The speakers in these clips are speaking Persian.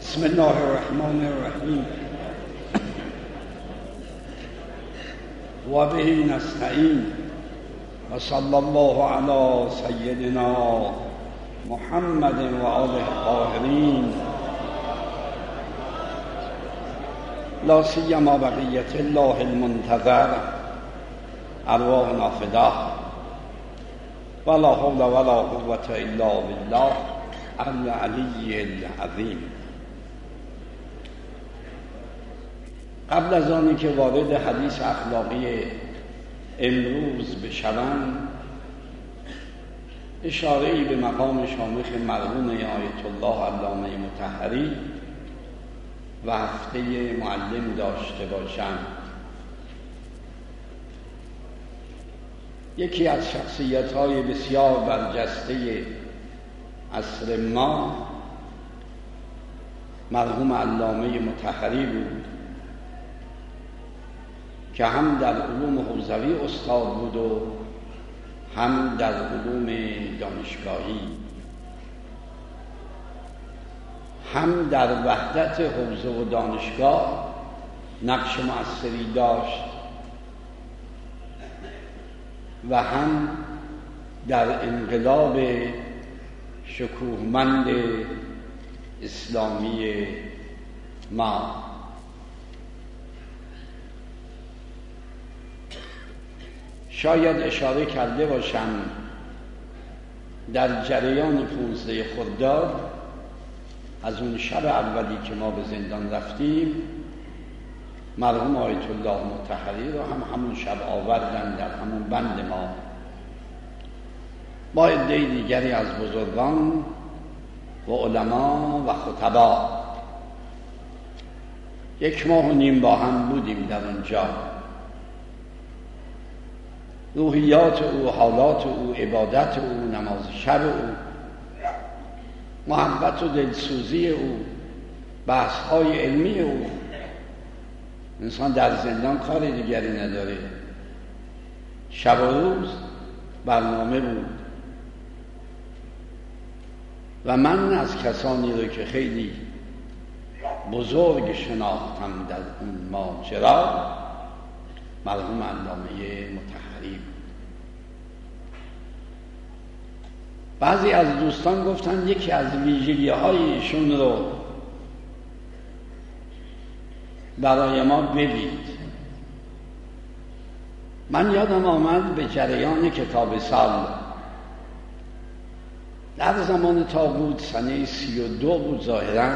بسم الله الرحمن الرحیم و به نستعین و صلی الله علی سیدنا محمد و آله الطاهرین لا سیما بقیة الله المنتظر ارواحنا فداه ولا حول ولا قوة الا بالله العلی العظیم. قبل از آنی که وارد حدیث اخلاقی امروز بشوم، اشاره‌ای به مقام شامخ مرحوم آیت الله علامه مطهری و هفته معلم داشته باشم. یکی از شخصیت‌های بسیار برجسته عصر ما مرحوم علامه مطهری بود که هم در علوم حوزوی استاد بود و هم در علوم دانشگاهی، هم در وحدت حوزه و دانشگاه نقش مؤثری داشت و هم در انقلاب شکوهمند اسلامی ما. شاید اشاره کرده باشم در جریان 15 خرداد از اون شب اولی که ما به زندان رفتیم، مرحوم آیت الله مطهری رو همون شب آوردن در همون بند ما با عده دیگری از بزرگان و علما و خطبا. 1.5 ماه با هم بودیم در اونجا. روحیات او، حالات او، عبادت او، نماز شب او، محبت و دلسوزی او، بحث‌های علمی او. انسان در زندان کار دیگری نداره، شب و روز برنامه بود. و من از کسانی رو که خیلی بزرگ شناختم در اون ماجرا مرحوم علامه مطهری بود. بعضی از دوستان گفتن یکی از ویژگی‌های ایشون رو برای ما بگید. من یادم آمد به جریان کتاب سال در زمان تابوت سنه 32 بود ظاهراً،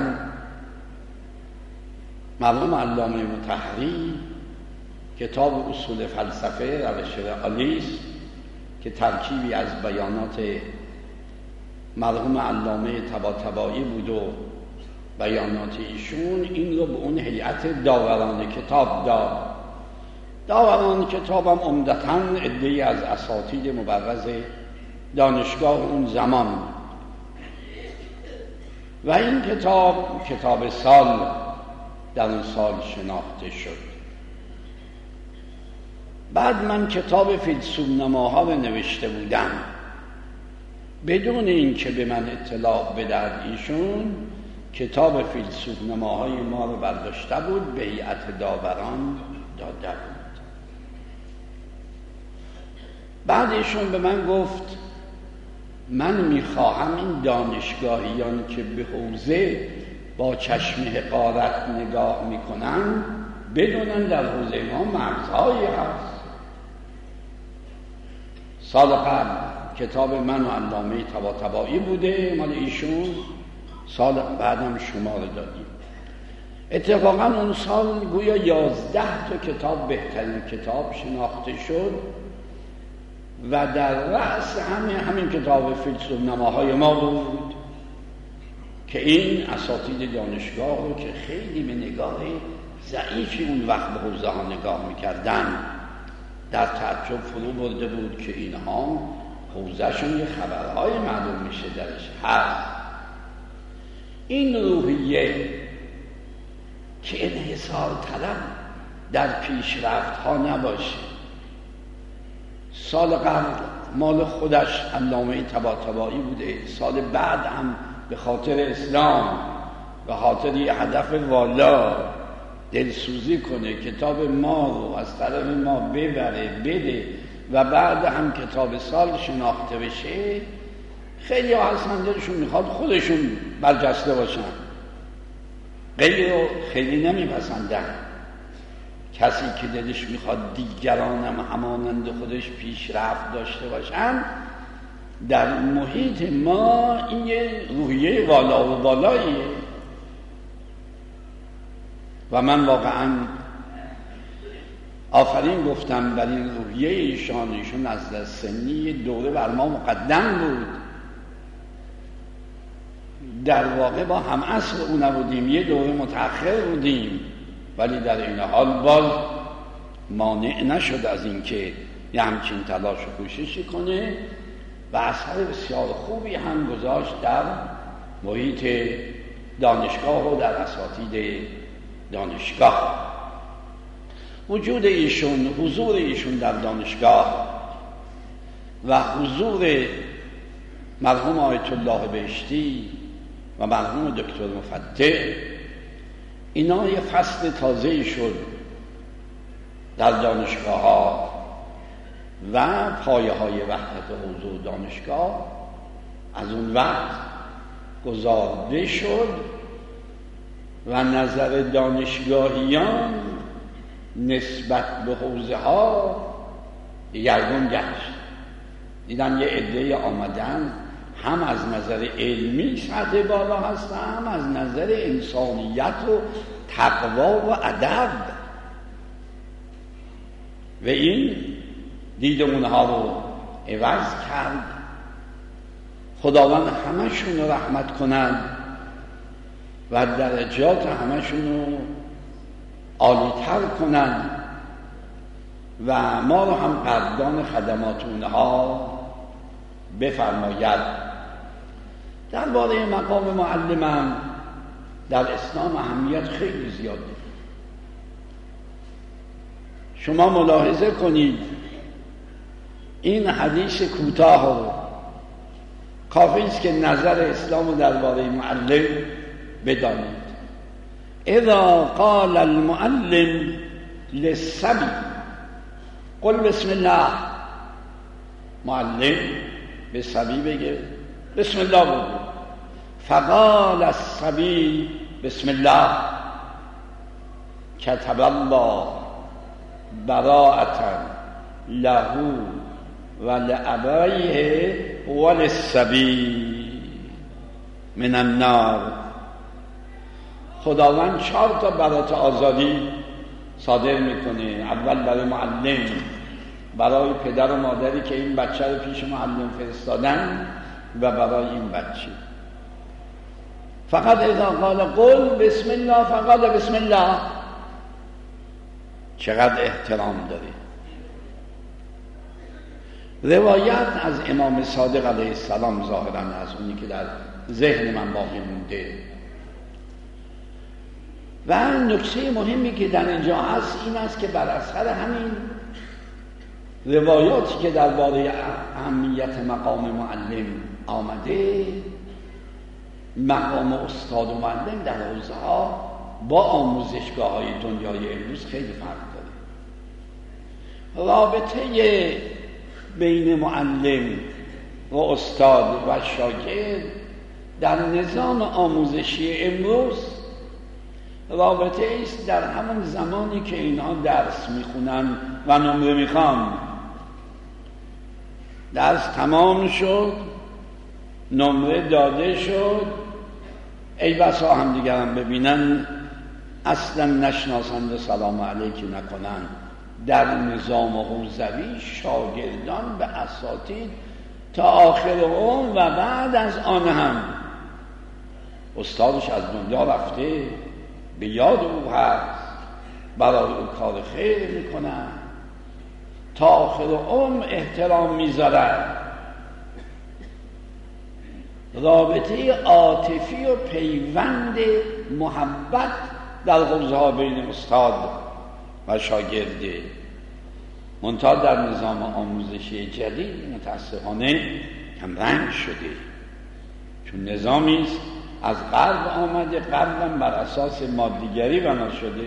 مرحوم علامه مطهری کتاب اصول فلسفه روش رئالیسم که ترکیبی از بیانات مرحوم علامه طباطبایی بود و بیانات ایشون، این رو به اون هیئت داوران کتاب داد. داوران کتاب هم عمدتاً عده‌ای از اساتید مبرز دانشگاه اون زمان و این کتاب سال در اون سال شناخته شد. بعد من کتاب فیلسوف‌نماها رو نوشته بودم بدون اینکه به من اطلاع بدهد. ایشون کتاب فیلسوف‌نماهای ما رو برداشته بود، به هیئت داوران داده بود. بعد ایشون به من گفت من میخواهم این دانشگاهیان که به حوزه با چشم حقارت نگاه میکنن بدونن در حوزه ما مرزهایی هست. سال قبل کتاب من و علامه طباطبایی بوده، مال ایشون. سال بعدم شما رو دادیم. اتفاقا اون سال گویا 11 تا کتاب بهترین کتاب شناخته شد و در رأس همین کتاب فیلسوف‌نماهای ما بود که این اساتید دانشگاه رو که خیلی به نگاه ضعیفی اون وقت به حوزه ها نگاه میکردن در تعجب فرو برده بود که اینها حوزهشون یه خبرهای معلوم میشه درش هست. این روحیه که انحصار طلب در پیشرفت ها نباشه. سال قبل مال خودش علامه طباطبایی بوده، سال بعد هم به خاطر اسلام به خاطر یه هدف والا دلسوزی کنه، کتاب ما رو از طرف ما ببره بده و بعد هم کتاب سال شناخته بشه، خیلی ها هستن دلشون میخواد خودشون برجسته باشن، غیر رو خیلی نمیپسندن. کسی که دلش میخواد دیگران هم همانند خودش پیشرفت داشته باشن، در محیط ما این یه روحیه والا و بالاییه و من واقعا آفرین گفتم بر این روحیه ایشان از سنی دوره بر ما مقدم بود. در واقع با هم عصر او نبودیم، یه دوره متأخر بودیم، ولی در این حال باز مانع نشد از اینکه یه همچین تلاش و کوششی کنه و اثر بسیار خوبی هم گذاشت در محیط دانشگاه و در اساتید دانشگاه. وجود ایشون، حضور ایشون در دانشگاه و حضور مرحوم آیت الله بهشتی و مرحوم دکتر مفتح، اینا یه فصل تازه‌ای شد در دانشگاه ها و پایه های وحدت حضور دانشگاه از اون وقت گذارده شد و نظر دانشگاهیان نسبت به حوزه ها دگرگون گشت. دیدن یه عده آمدن هم از نظر علمی سطح بالا هستن، هم از نظر انسانیت و تقوا و ادب و این دید اونها رو عوض کرد. خداوند همشون رو رحمت کنند و درجات همشون رو عالی‌تر کنند و ما رو هم قدردان خدمات اونها بفرماید. درباره مقام معلمم در اسلام اهمیت خیلی زیاده. شما ملاحظه کنید این حدیث کوتاه رو کافی است که نظر اسلام درباره معلم بدانید. اذا قال المعلم للصبي قل بسم الله، معلم به صبی بگه بسم الله بگو. فقال الصبي بسم الله كتب الله براءة له ولأبويه وللصبي من النار. خداوند 4 تا برات آزادی صادر میکنه. اول برای معلم، برای پدر و مادری که این بچه رو پیش معلم فرستادن و برای این بچه. فقط اذا قال قل بسم الله فقال بسم الله. چقدر احترام داره. روایت از امام صادق علیه السلام ظاهراً از اونی که در ذهن من باقی مونده و نکته مهمی که در اینجا هست این است که بر اثر همین روایاتی که درباره اهمیت مقام معلم آمده، مقام استاد و معلم در حوزه ها با آموزشگاه های دنیای امروز خیلی فرق داره. رابطه بین معلم و استاد و شاگرد در نظام آموزشی امروز رابطه است در همون زمانی که اینها درس میخونن و نمره میخوان. درس تمام شد، نمره داده شد، ای بسا هم دیگرم ببینن اصلا نشناسند و سلام علیکی نکنن. در نظام حوزوی شاگردان به اساتید تا آخر عمر و بعد از آن هم استادش از دنیا رفته به یاد او هست، برای او کار خیر میکنن، تا آخر عمر احترام میذارن. رابطه عاطفی و پیوند محبت در حوزه ها بین استاد و شاگرده. منتها در نظام آموزشی جدید متاسفانه کم رنگ شده، چون نظامی است از غرب آمده، غربم بر اساس مادیگری بنا شده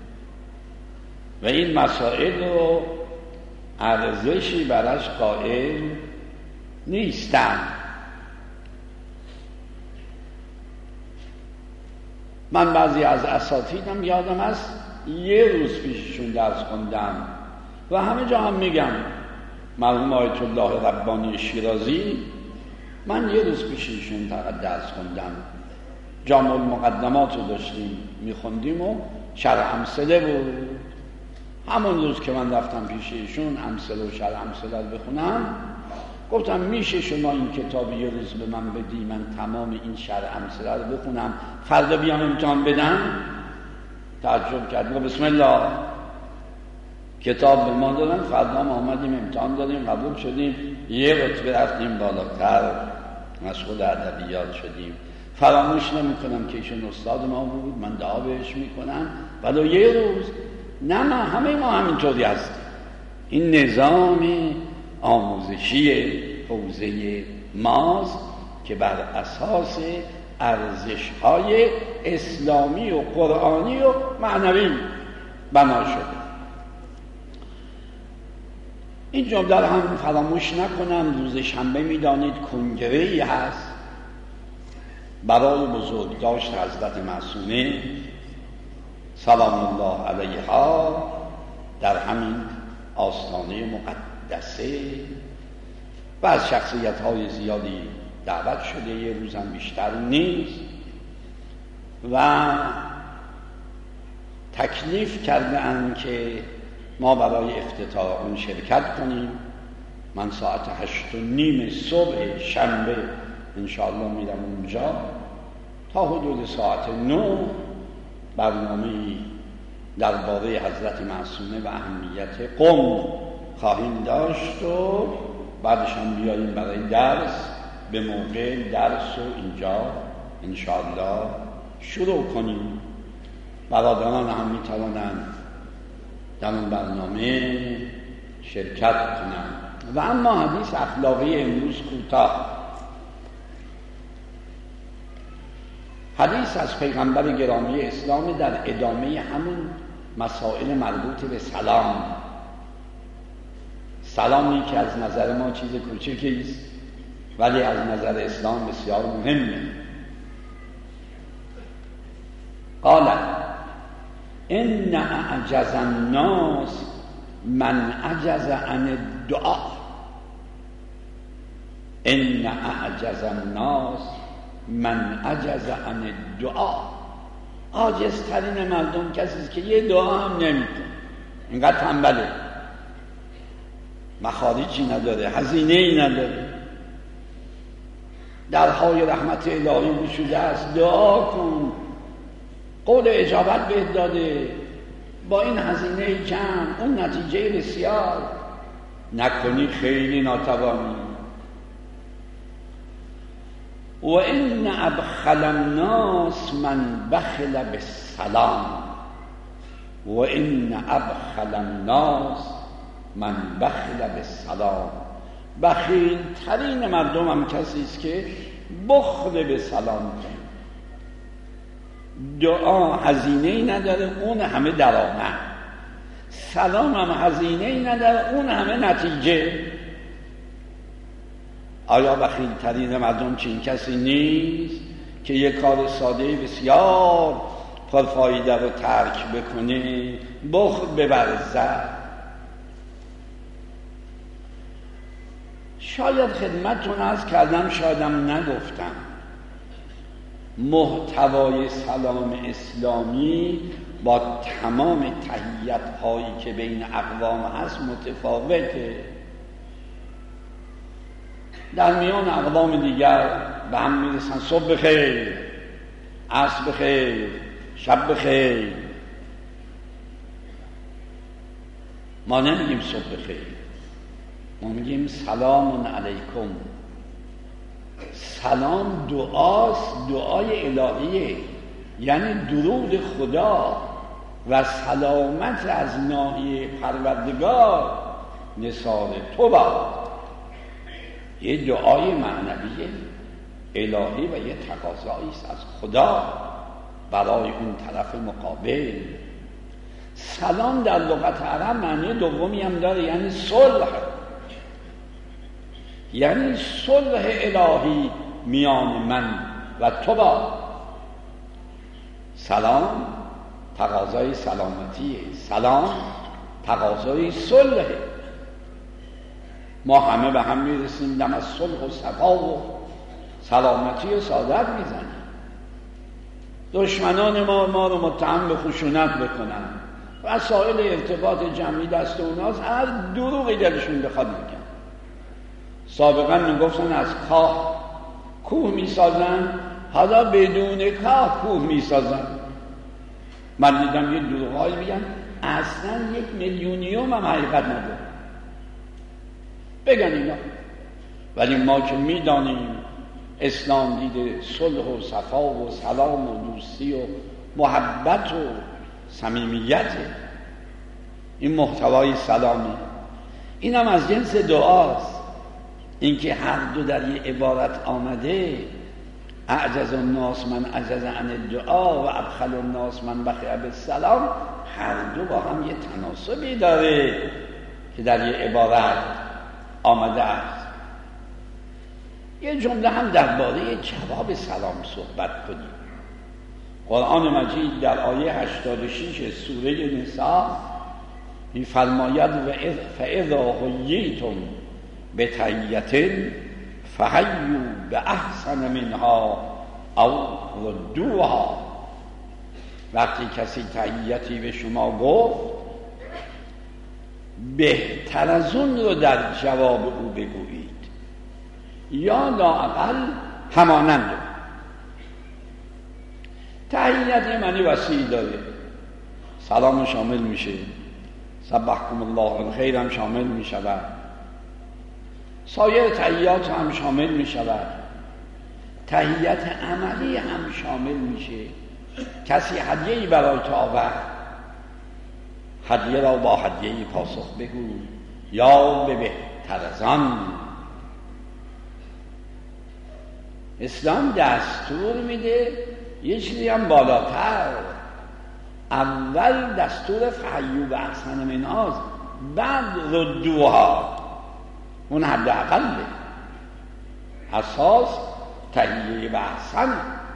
و این مسائل رو ارزشی براش قائل نیستن. من بعضی از اساتیدم یادم است یه روز پیششون درس خوندم و همه جا هم میگم، مرحوم آیت الله ربانی شیرازی، من یه روز پیششون درس خوندم، جامع المقدمات رو داشتیم میخوندیم و شرح امثله بود. همون روز که من رفتم پیش ایشون امثله و شرح امثله رو بخونم، گفتم میشه شما این کتاب یه روز به من بدی، من تمام این شرح امثله رو بخونم، فردا بیام امتحان بدم؟ تعجب کرد، گفت بسم الله. کتاب به ما دادن، فردا ما آمدیم امتحان دادیم، قبول شدیم، یه رتبه رفتیم بالاتر، مشغول ادبیات شدیم. فراموش نمی‌کنم که ایشون استاد ما بود، من دعا بهش میکنم، ولی یه روز نه، ما همه ما همینطوری هستیم. این نظام آموزشی حوزه ماست که بر اساس ارزش‌های اسلامی و قرآنی و معنوی بنا شده. این جمله رو هم فراموش نکنم. روز شنبه میدانید کنگره‌ای هست برای بزرگداشت حضرت معصومه سلام الله علیها در همین آستانه مقدسه و از شخصیت‌های زیادی دعوت شده، یه روز هم بیشتر نیست، و تکلیف کرده اند که ما برای افتتاح اون شرکت کنیم. من ساعت 8:30 صبح شنبه انشاءالله میرم اونجا تا حدود ساعت 9 برنامه‌ای درباره حضرت معصومه و اهمیت قم خواهیم داشت و بعدش هم بیاییم برای درس، به موقع درس رو اینجا انشاءالله شروع کنیم. برادران هم میتوانند در اون برنامه شرکت کنند. و اما حدیث اخلاقی امروز کوتاه. حدیث از پیغمبر گرامی اسلام در ادامه همون مسائل مربوط به سلام. سلامی که از نظر ما چیز کوچکی است ولی از نظر اسلام بسیار مهمه. قال ان اعجز الناس من عجز عن الدعاء. ان اعجز الناس من عجز عن الدعاء. عاجزترین مردم کسی است که یه دعا هم نمیکنه، اینقدر تنبله، مخارجی نداره، هزینه‌ای نداره، درهای رحمت الهی گشوده است، دعا کن، قول اجابت بهت داده، با این هزینه کم اون نتیجه بسیار، نکنی خیلی ناتوانی. و ان ابخل الناس من بخل بالسلام. و ان ابخل الناس من بخل بالسلام. بخیل ترین مردم هم کسی است که بخل به سلام کنه. دعا هزینه‌ای نداره، اون همه درآمد. سلام هم هزینه‌ای نداره، اون همه نتیجه. آیا بخیل ترین مردم چنین کسی نیست که یک کار ساده بسیار پرفایده رو ترک بکنه، بخل بورزد؟ شاید خدمتتون عرض کردم، شایدم نگفتم، محتوای سلام اسلامی با تمام تحییت‌هایی که بین اقوام هست متفاوته. در میان اقوام دیگر به هم میرسن صبح بخیر، عصر بخیر، شب بخیر. ما نمیگیم صبح بخیر، ما میگیم سلام علیکم. سلام دعاست، دعای الهیه، یعنی درود خدا و سلامت از ناحیه پروردگار نثار تو باد. یه دعای معنویه. الهی و یه تقاضایی است از خدا برای اون طرف مقابل. سلام در لغت عرب معنی دومی هم داره، یعنی صلح، یعنی صلح الهی میان من و تو با. سلام تقاضای سلامتیه، سلام تقاضای صلح. ما همه به هم میرسیم، دم از صلح و صفا و سلامتی و سعادت میزنیم. دشمنان ما رو متهم به خشونت بکنن، وسایل ارتباط جمعی دست اوناست، هر دروغی دلشون بخواد میگن. سابقا میگفتن از کاه کوه میسازن، حالا بدون کاه کوه میسازن. من دیدم یه دروغایی میگن اصلا 1,000,000 هم حقیقت نداره، بگن اینا. ولی ما که میدانیم اسلام دیده صلح و صفا و سلام و دوستی و محبت و صمیمیت، این محتوای سلامی، این هم از جنس دعاست. اینکه هر دو در یه عبارت آمده، اعجز الناس من عجز عن الدعا و ابخل الناس من بخل بالسلام، هر دو با هم یه تناسبی داره که در یه عبارت آمده است. یه جمله هم درباره جواب سلام صحبت کنیم. قرآن مجید در آیه 86 سوره نساء می‌فرماید فاذا حییتم بتحیة فحیوا باحسن منها او ردوها. وقتی کسی تحیتی به شما گفت، بهتر از اون رو در جواب او بگویید یا لااقل همانند. تحیت معنی وسیع داره، سلام شامل میشه، سبحکم الله الخیر هم شامل میشود، سایر تحیات هم شامل میشود، تحیت عملی هم شامل میشه. کسی هدیه‌ای برای تو آورد، هدیه را با هدیه‌ای پاسخ بگو یا به بهتر از آن. اسلام دستور میده یه چیزی هم بالاتر. اول دستور فحیوا باحسن منها، بعد ردوها، اون حد اقله. اساس تحیه به احسن.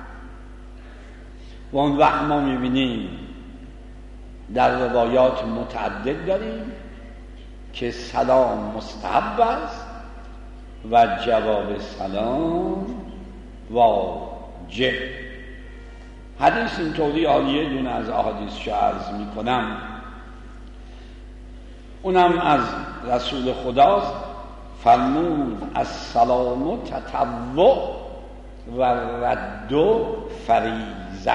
و اون وقت ما میبینیم در روایات متعدد داریم که سلام مستحب است و جواب سلام واجب. حدیث اینطوری عالیه، دونه از احادیث عرض میکنم، اونم از رسول خداست. فرمود السلام تطوع و رد فریضه.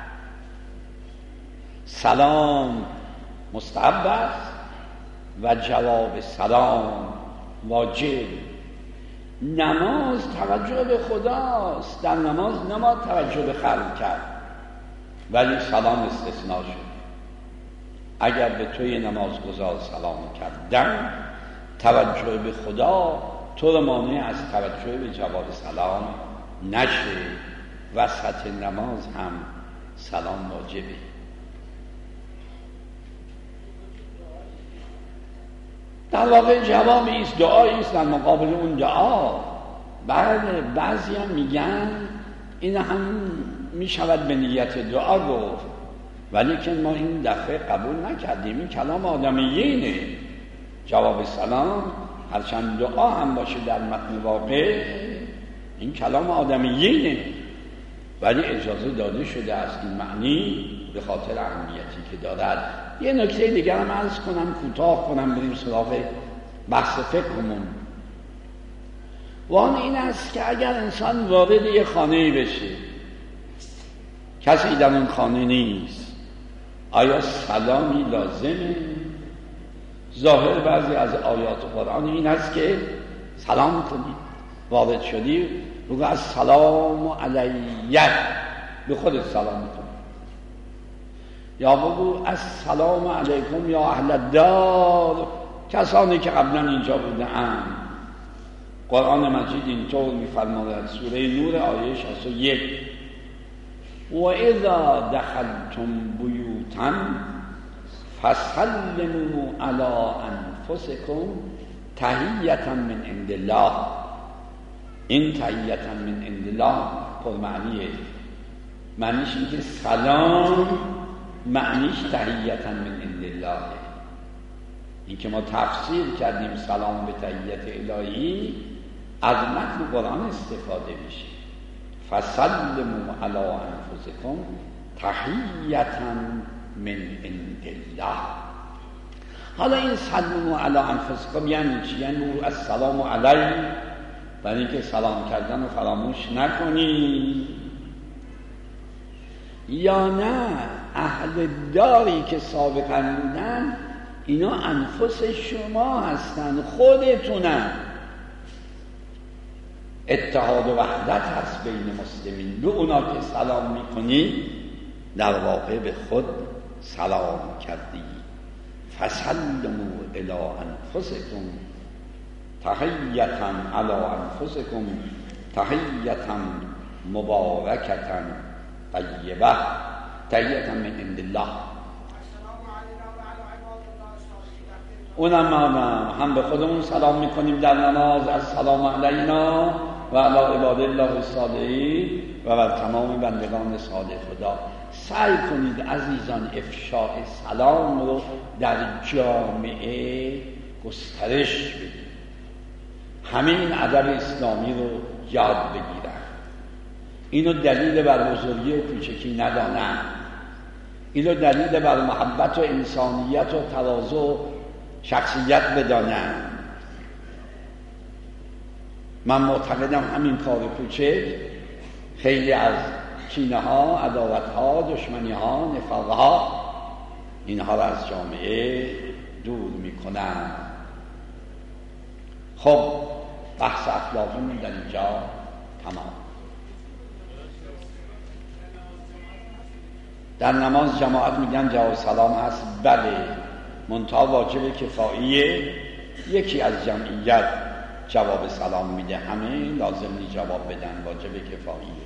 سلام مستحب است و جواب سلام واجب. نماز توجه به خداست، در نماز نباید توجه به خلق کرد، ولی سلام استثناء شد. اگر به توی نمازگزار سلام کردن، توجه به خدا تو رو مانع از توجه به جواب سلام نشه. وسط نماز هم سلام واجبه. در واقع جوابی است، دعایی است در مقابل اون دعا. بعضی هم میگن این هم میشود به نیت دعا گفت، ولی که ما این دفعه قبول نکردیم. این کلام آدمیینه. جواب سلام هرچند دعا هم باشه در متن واقع، این کلام آدمیینه، ولی اجازه داده شده است این معنی به خاطر اهمیتی که دارد. یه نکته دیگر هم عرض کنم، کوتاه کنم، بریم سراغ بحث فقهمون. و آن این است که اگر انسان وارد یه خانه‌ای بشه، کسی در اون خانه نیست، آیا سلامی لازمه؟ ظاهر بعضی از آیات قرآن این است که سلام کنی، وارد شدی بگو السلام علیک، به خودت سلام کن، یا بگو السلام علیکم یا اهل الدار، کسانی که قبلا اینجا بودند. قرآن مجید اینطور می‌فرماید، سوره نور آیه 61: و اذا دخلتم بیوتا فسلموا علی انفسکم تحیة من عند الله. این تحیة من عند الله پرمعنیه. معنیش این که سلام معنیش تحیة من عند الله. این که ما تفسیر کردیم سلام به تحیت الهی، از متن قرآن استفاده میشه. فسلموا علی انفسکم تحیة من عند الله. حالا این سلموا علی انفسکم یعنی چی؟ یعنی السلام علی، برای اینکه سلام کردن رو فراموش نکنی، یا نه اهل داری که سابقا بودن اینا انفس شما هستن، خودتونن. اتحاد و وحدت هست بین مسلمین. به اونا که سلام میکنی در واقع به خود سلام کردی. فسلموا الی انفسکم تحیة علی انفسکم تحیة مبارکة طیبه تحیة من عند الله. اونم هم به خودمون سلام میکنیم در نماز: السلام علینا و علی عباد الله الصالحین و بر تمام بندگان صالح خدا. سعی کنید عزیزان افشاء سلام رو در جامعه گسترش بدید. همین ادب اسلامی رو یاد بگیرن. اینو دلیل بر بزرگی و کوچکی ندانن. اینو دلیل بر محبت و انسانیت و تواضع و شخصیت بدانن. من معتقدم همین کار کوچک خیلی از کینه ها، عداوت ها، دشمنی ها، نفاق ها، اینها را از جامعه دور میکنن. خب بحث اخلاقمون در اینجا تمام. در نماز جماعت میگن جواب سلام هست، بله، منتها واجب کفاییه. یکی از جمعیت جواب سلام میده، همه لازم نی جواب بدن، واجب کفاییه.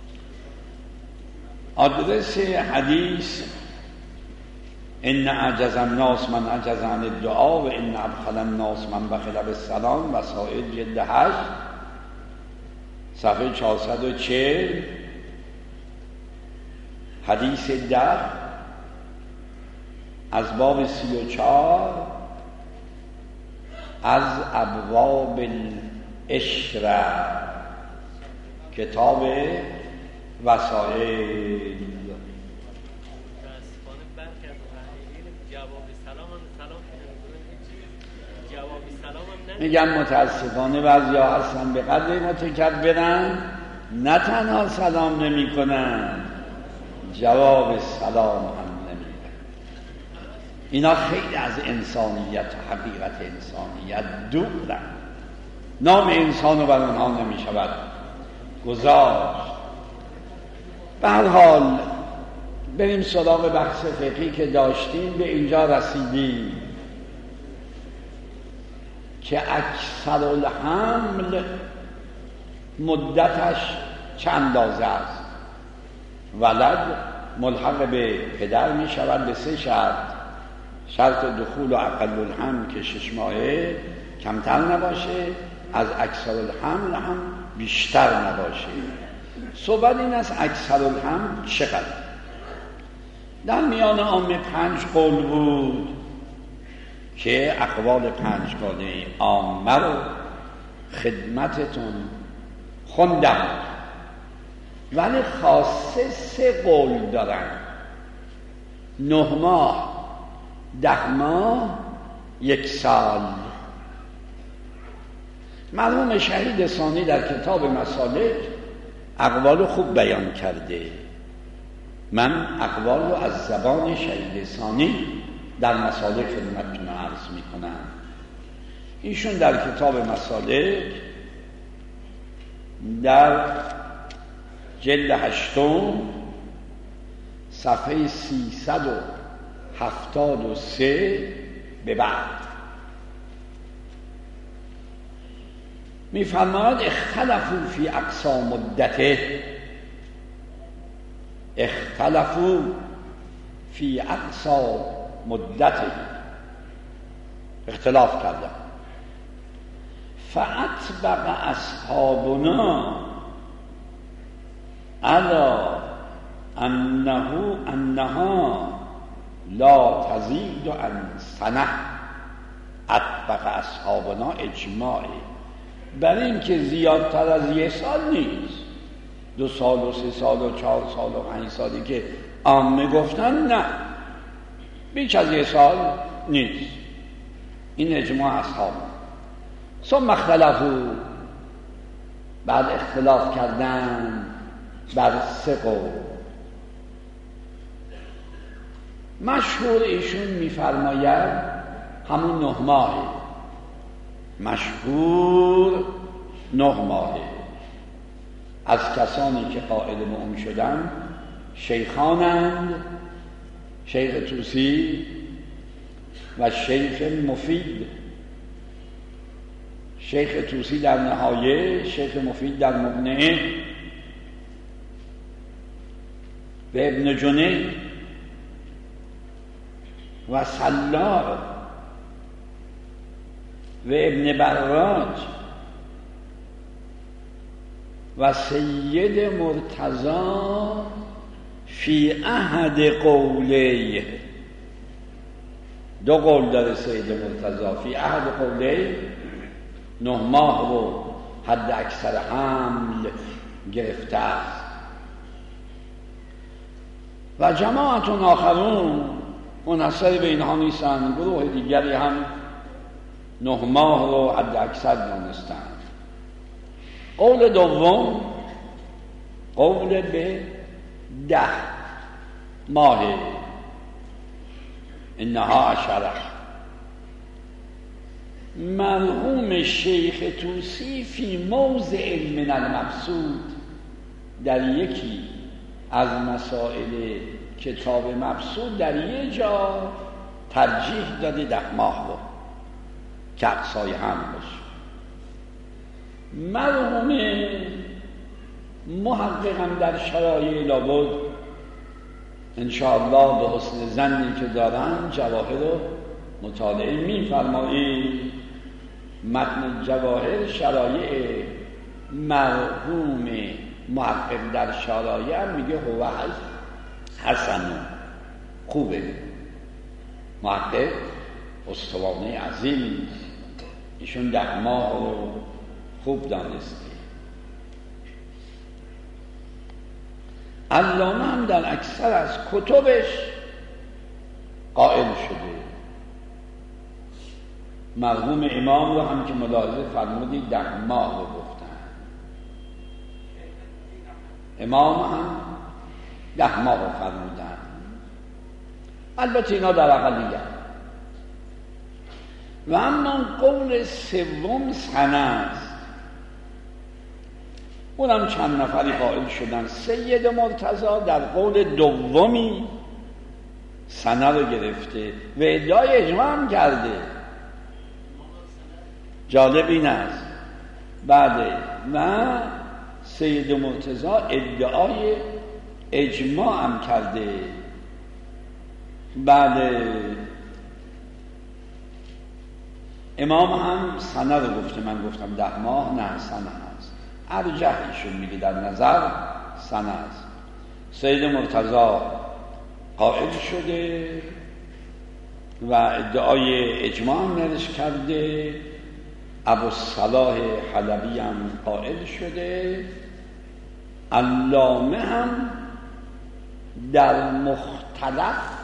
آدرس حدیث: ان اعجز الناس من اعجز عن الدعاء و ان ابخل الناس من بخل بالسلام. وسائل جلد 8 صفحه 440. حدیث 10 از باب 34 از ابواب العشره، کتاب وسائل. میگم متاسفانه بعضیا هستن به قدر متکبرن نه تنها سلام نمی کنن، جواب سلام هم نمیدن. اینا خیلی از انسانیت و حقیقت انسانیت دورن. نام انسان رو بر آنها نمی شود گذاشت. به هر حال بریم سراغ بحث فقهی که داشتیم. به اینجا رسیدیم که اکثر الحمل مدتش چه اندازه است. ولد ملحق به پدر می شود به 3 شرط. شرط دخول و اقل الحمل که 6 ماهه کمتر نباشه، از اکثر الحمل هم بیشتر نباشه. صحبت این است اکثر الحمل چقدر. در میان عامه 5 قول بود که اقوال 5 گانه عامه رو خدمتتون خوندم، ولی خاصه 3 قول دارن: 9 ماه، 10 ماه، 1 سال. مرحوم شهید ثانی در کتاب مسالک اقوال خوب بیان کرده. من اقوال رو از زبان شهید ثانی در مسالک خدمتتون عرض میکنم. ایشون در کتاب مسالک در جلد 8 صفحه 373 به بعد میفرماید اختلفوا فی اقصا مدته، اختلفوا فی اقصا مدته، اختلاف کردن. فاطبق اصحابنا علی انها لا تزید عن سنه. اطبق اصحابنا اجماعی، برای اینکه زیادتر از 1 سال نیست، 2 سال و 3 سال و 4 سال و 5 سالی که عامه گفتن، نه، بیش از 1 سال نیست. این اجماع اصحاب. ثم اختلفوا، بعد اختلاف کردن بر 3 قول. مشهور ایشون میفرماید همون 9 ماهه، مشهور 9 ماهه. از کسانی که قائل به اون شدن شیخانند، شیخ طوسی و شیخ مفید. شیخ طوسی در نهایه، شیخ مفید در مقنعه و ابن جنید و سلاق و ابن براج و سید مرتضی فی احد قولی. 2 قول داره سید مرتضی. فی احد قولی 9 ماه رو حد اکثر حمل گرفته است. و جماعت آخرون منحصر به اینها نیستند، گروه دیگری هم 9 ماه رو حد اکثر دانستند. قول دوم قول به 10 ماه، انها 10. مرحوم شیخ طوسی فی موضع من المبسوط، در یکی از مسائل کتاب مبسوط در یه جا ترجیح داده 10 ماه رو که اقصای هم باشه. مرحوم محققم در شرایع لابد انشاءالله به حسن ظنی که دارن جواهر رو مطالعه می‌فرمایید. متن جواهر شرایع مرحوم محقق در شرایع میگه هو حسن، خوبه. محقق استوانه عظیم، ایشون 10 ماه رو خوب دانسته. علامه هم در اکثر از کتبش قائل شده. مرحوم امام رو هم که ملاحظه فرمودید 10 ماه رو گفتن. امام هم 10 ماه رو فرمودن. البته اینا در اقلیت. و اما قول سوم سنه است. اونم چند نفری قائل شدن. سید مرتضی در قول دومی سنه رو گرفته و ادعای اجماع هم کرده. جالب این است بعد و سید مرتضی ادعای اجماع هم کرده. بعد امام هم سنه رو گفته، من گفتم 10 ماه، نه سنه هست. ارجح ایشون میگه در نظر سنه است. سید مرتضی قائل شده و ادعای اجماع هم نرش کرده. ابوالصلاح حلبی هم قائل شده. علامه هم در مختلف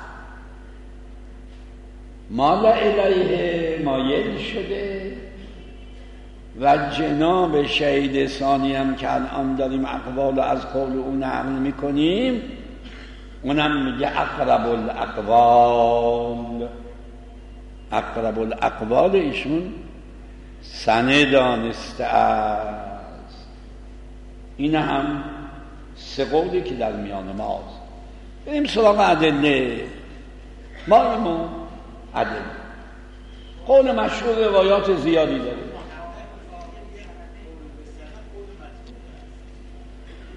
مال الیه مایل شده و جناب شهید ثانی هم که الان داریم اقوال از قول اون نقل میکنیم، اونم میگه اقرب الاقوال. اقرب الاقوال ایشون سنه دانسته است. این هم 3 قولی که در میان ماست. بریم سراغ ادله. ما ادله قول مشهور روایات زیادی داره.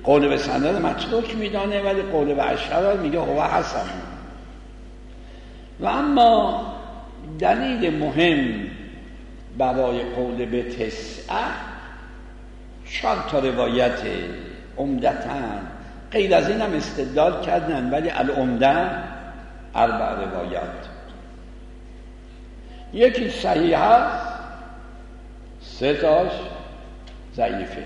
قول به سند رو متروک میدانه ولی قول به اشهر رو میگه هو حسن. و اما دلیل مهم برای قول به تسعه 4 تا روایت عمدتاً، غیر از این هم استدلال کردن ولی العمده 4 روایات. یکی صحیح هست، 3 تاش ضعیفه،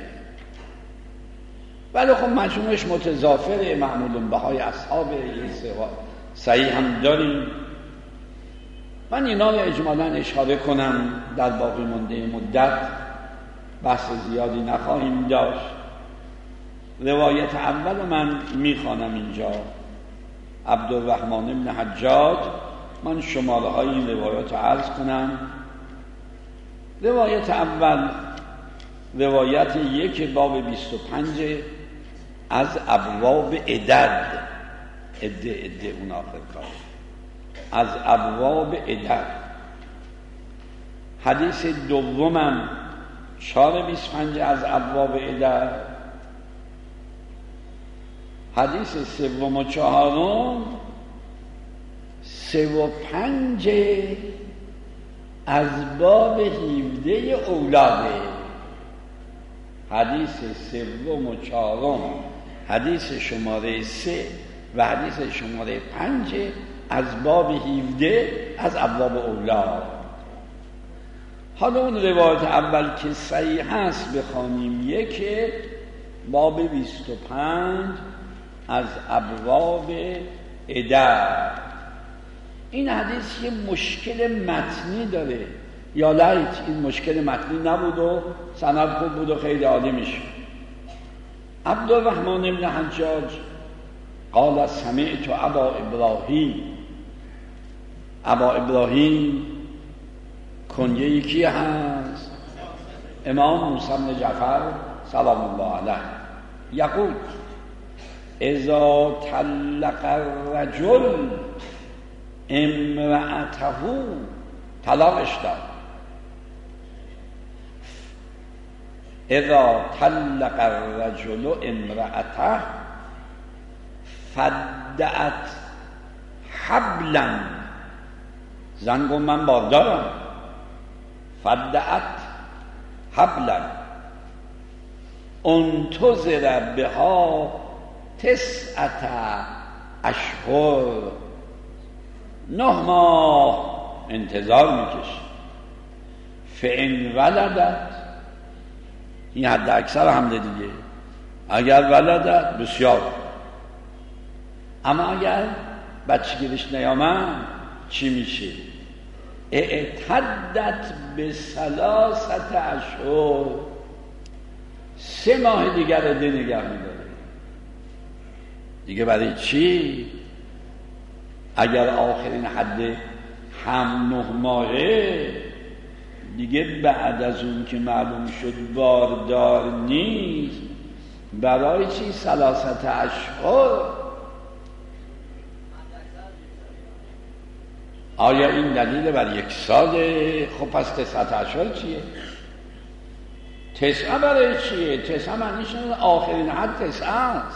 ولی خب مجموعش متضافره، معمول بهای اصحاب صحیح هم داریم. من اینا رو اجمالاً اشاره کنم، در باقی مونده مدت بحث زیادی نخواهیم داشت. روایت اول من میخوانم اینجا، عبدالرحمن بن حجاج. من شماره های این روایت رو عرض کنم. روایت اول روایت 1 باب 25 از ابواب عدد اون آخر کار، از ابواب عدد. حدیث دومم 4:25 از ابواب عدد. حدیث سوم و چهارم 3 و 5 از باب 17 اولاده. حدیث سوم و چهارم، حدیث شماره 3 و حدیث شماره 5 از باب 17 از ابواب اولاد. حالا اون روایت اول که صحیح هست بخوانیم. 1 باب 25 از ابواب عدد. این حدیث یه مشکل متنی داره، یا لیت این مشکل متنی نبود و سند خوب بود و خیلی عالی میشه. عبدالرحمن بن حجاج قال سمعت ابا ابراهیم. ابا ابراهیم کنیه یکی هست؟ امام موسی بن جعفر سلام الله علیه. یقول اذا طلق الرجل امرأته، طلاقش داد. اذا طلق الرجل امرأته فدعت حبلا، زن گفت من باردارم، فدعت حبلا انتظر بها 9 اشهر، 9 ماه انتظار میکشه. فان ولدت، این حد اکثر حمله دیگه، اگر ولدت بسیار، اما اگر بچه گیرش نیامد چی میشه؟ اعتدت به 3 اشهر، 3 ماه دیگر عده نگه میداره. دیگه برای چی؟ اگر آخرین حد هم 9 ماهه، دیگه بعد از اون که معلوم شد باردار نیست، برای چی 3 اشهر؟ آیا این دلیل بر 1 ساله؟ خب پس 9 اشهر چیه؟ 9 برای چیه؟ 9 معنیش آخرین حد 9 است.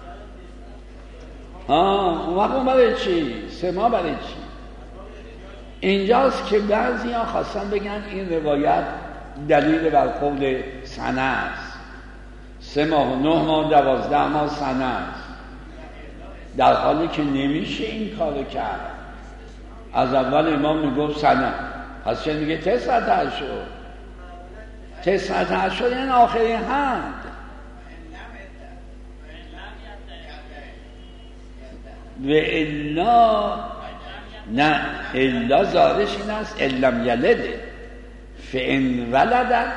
اون وقت برای چی؟ 3 ماه برای چی؟ اینجاست که بعضی ها خواستن بگن این روایت دلیل بر قول سنه است. 3 ماه و 9 ماه 12 ماه سنه است، در حالی که نمیشه این کارو کرد. از اول امام میگفت سنه، پس چه میگه 9 اشهر؟ 9 اشهر یعنی آخرین حد. و الا نه، الا زارش این است الم یلده، فان ولدت،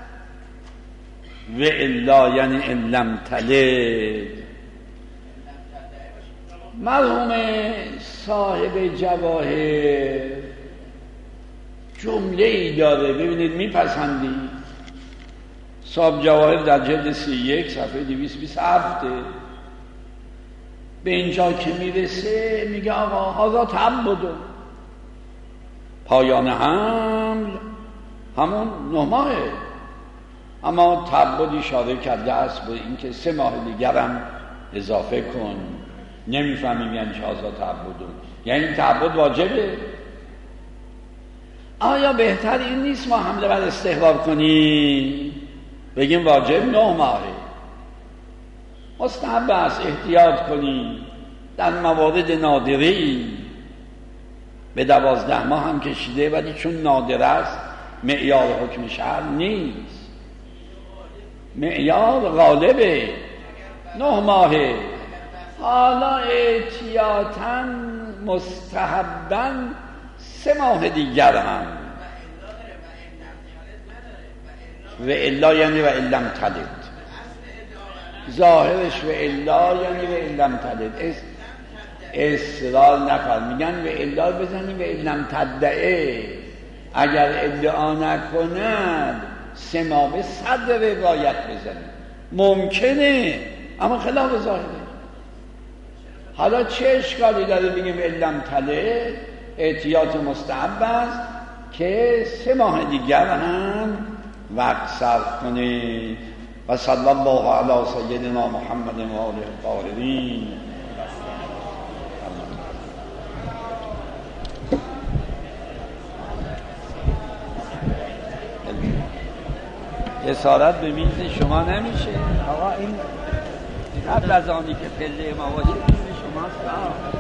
و الا یعنی الم تلد. مرحوم صاحب جواهر جمله ای داره، ببینید میپسندید. صاحب جواهر در جلد 31 صفحه 227 به اینجا که میرسه میگه آقا هذا تعبد، پایان حمل همون 9 ماهه. اما تعبد اشاره کرده است به اینکه 3 ماه دیگرم اضافه کن. نمیفهمیم یعنی چه هازا تعبدون، یعنی تعبد واجبه؟ آیا بهتر این نیست ما حمله بر استحباب کنیم بگیم واجب 9 ماهه؟ مستحب است احتیاط کنیم در موارد نادره‌ای به 12 ماه هم کشیده، ولی چون نادر است معیار حکم شرع نیست، معیار غالبه 9 ماهه. حالا احتیاطاً مستحباً 3 ماه دیگر هم و الا یعنی و علم تلد، ظاهرش و الا یعنی و علم تلد، اصرار نکن، میگن و الا بزنی و علم تدعه، اگر ادعا نکند 3 ماه به صدر روایت بزنی ممکنه، اما خلاف ظاهره. حالا چه اشکالی داره بگیم علم تلد؟ احتیاط مستحب است که 3 ماه دیگر هم وقت صرف کنه. و صلی الله علی سیدنا محمد و آله الطاهرین. اسارت به میز شما نمیشه آقا، این قبل از آنی که پله ما باشه میز شماست.